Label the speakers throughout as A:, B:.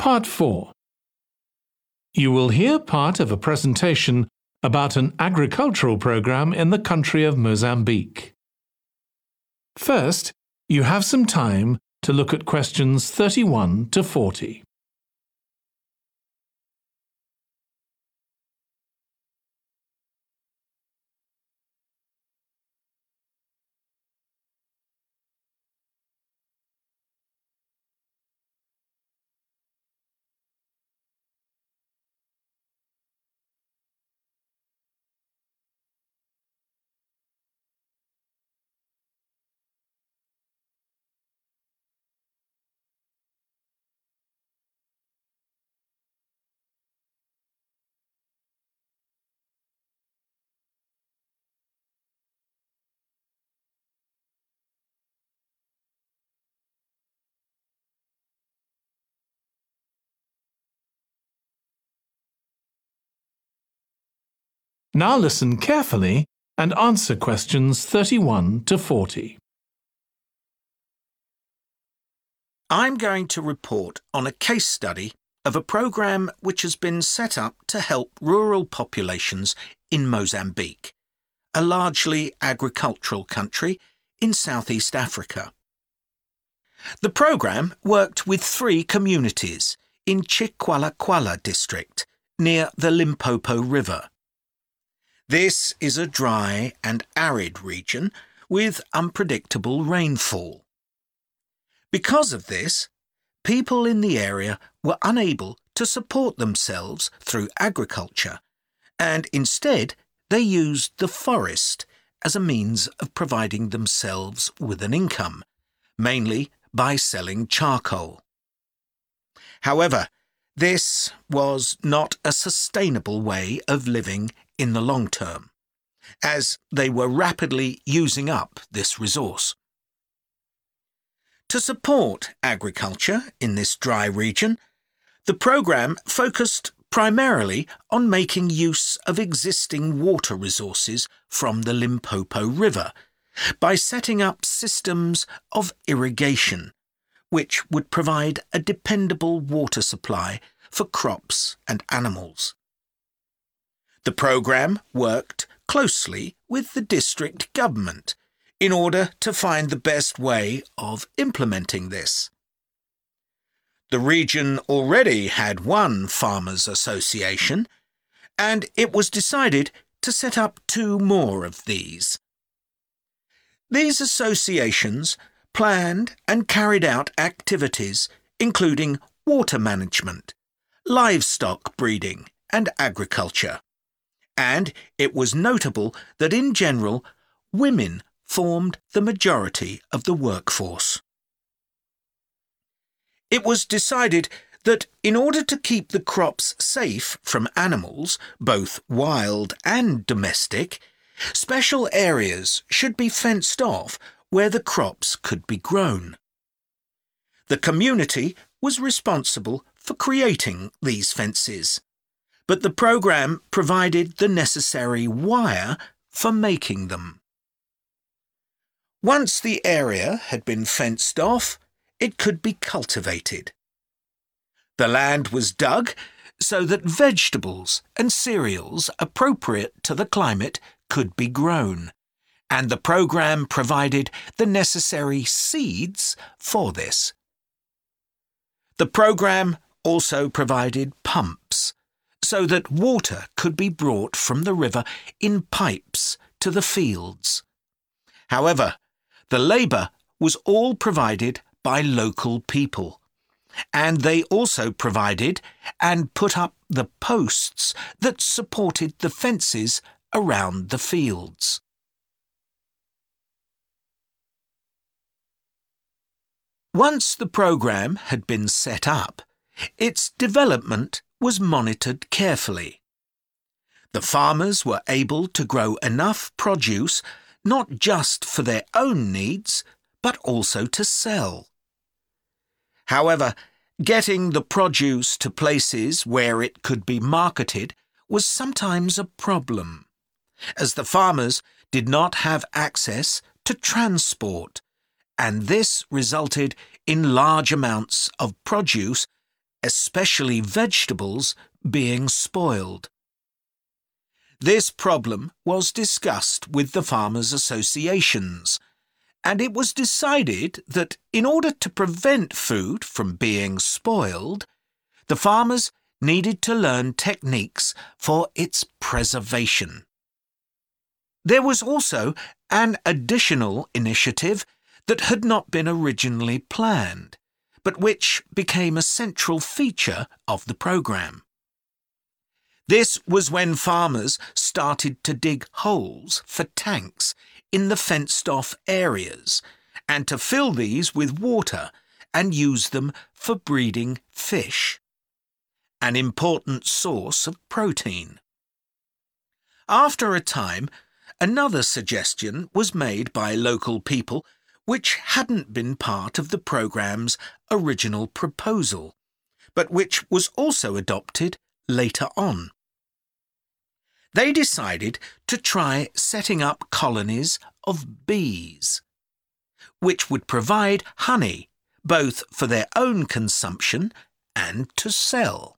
A: Part 4. You will hear part of a presentation about an agricultural program in the country of Mozambique. First, you have some time to look at questions 31 to 40. Now listen carefully and answer questions 31 to 40.
B: I'm going to report on a case study of a program which has been set up to help rural populations in Mozambique, a largely agricultural country in Southeast Africa. The program worked with 3 communities in Chikwalakwala district near the Limpopo River. This is a dry and arid region with unpredictable rainfall. Because of this, people in the area were unable to support themselves through agriculture, and instead they used the forest as a means of providing themselves with an income, mainly by selling charcoal. However, this was not a sustainable way of living in the long term, as they were rapidly using up this resource. To support agriculture in this dry region, the program focused primarily on making use of existing water resources from the Limpopo River by setting up systems of irrigation, which would provide a dependable water supply for crops and animals. The program worked closely with the district government in order to find the best way of implementing this. The region already had one farmers' association, and it was decided to set up 2 more of these. These associations planned and carried out activities including water management, livestock breeding and agriculture. And it was notable that in general, women formed the majority of the workforce. It was decided that in order to keep the crops safe from animals, both wild and domestic, special areas should be fenced off where the crops could be grown. The community was responsible for creating these fences, but the program provided the necessary wire for making them. Once the area had been fenced off, it could be cultivated. The land was dug so that vegetables and cereals appropriate to the climate could be grown, and the program provided the necessary seeds for this. The program also provided pumps so that water could be brought from the river in pipes to the fields. However, the labour was all provided by local people, and they also provided and put up the posts that supported the fences around the fields. Once the program had been set up, its development was monitored carefully. The farmers were able to grow enough produce not just for their own needs, but also to sell. However, getting the produce to places where it could be marketed was sometimes a problem, as the farmers did not have access to transport, and this resulted in large amounts of produce especially vegetables, being spoiled. This problem was discussed with the farmers' associations, and it was decided that in order to prevent food from being spoiled, the farmers needed to learn techniques for its preservation. There was also an additional initiative that had not been originally planned, but which became a central feature of the programme. This was when farmers started to dig holes for tanks in the fenced-off areas and to fill these with water and use them for breeding fish, an important source of protein. After a time, another suggestion was made by local people which hadn't been part of the programme's original proposal, but which was also adopted later on. They decided to try setting up colonies of bees, which would provide honey both for their own consumption and to sell.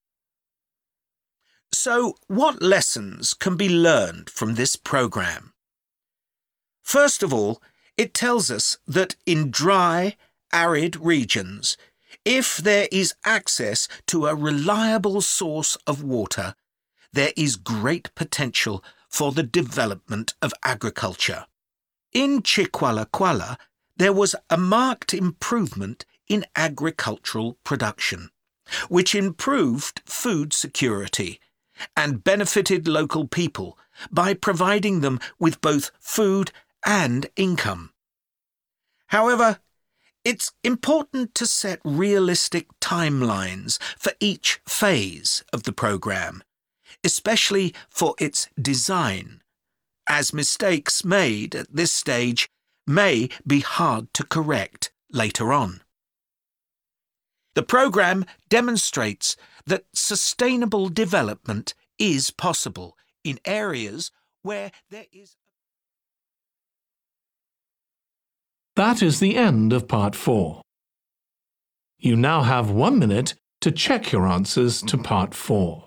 B: So, what lessons can be learned from this programme? First of all, it tells us that in dry, arid regions, if there is access to a reliable source of water, there is great potential for the development of agriculture. In Chiqualaquala, there was a marked improvement in agricultural production, which improved food security and benefited local people by providing them with both food and income. However, it's important to set realistic timelines for each phase of the programme, especially for its design, as mistakes made at this stage may be hard to correct later on. The programme demonstrates that sustainable development is possible in areas where there is.
A: That is the end of Part 4. You now have 1 minute to check your answers to Part 4.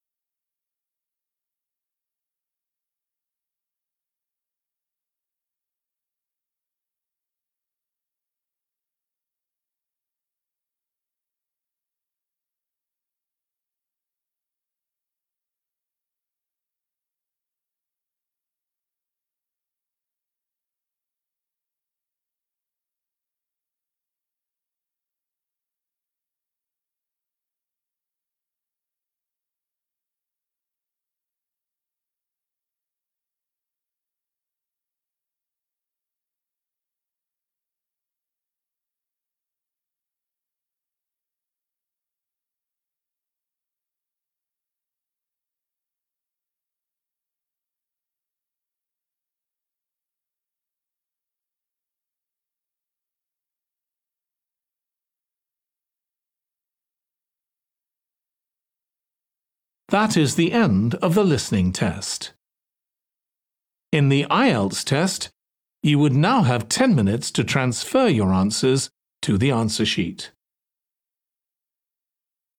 A: That is the end of the listening test. In the IELTS test, you would now have 10 minutes to transfer your answers to the answer sheet.